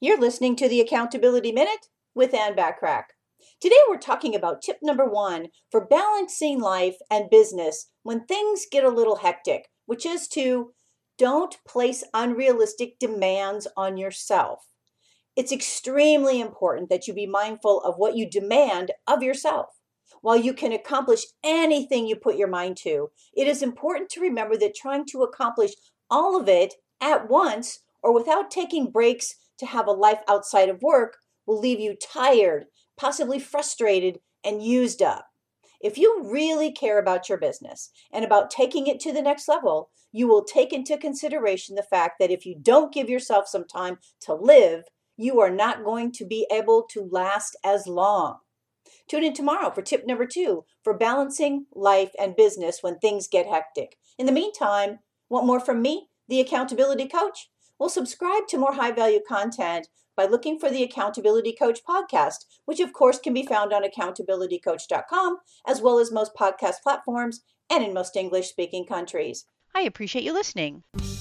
You're listening to the Accountability Minute with Ann Backrack. Today we're talking about tip number 1 for balancing life and business when things get a little hectic, which is to don't place unrealistic demands on yourself. It's extremely important that you be mindful of what you demand of yourself. While you can accomplish anything you put your mind to, it is important to remember that trying to accomplish all of it at once or without taking breaks to have a life outside of work will leave you tired, possibly frustrated, and used up. If you really care about your business and about taking it to the next level, you will take into consideration the fact that if you don't give yourself some time to live, you are not going to be able to last as long. Tune in tomorrow for tip number 2 for balancing life and business when things get hectic. In the meantime, want more from me, the Accountability Coach? Well, subscribe to more high-value content by looking for the Accountability Coach podcast, which of course can be found on accountabilitycoach.com, as well as most podcast platforms and in most English-speaking countries. I appreciate you listening.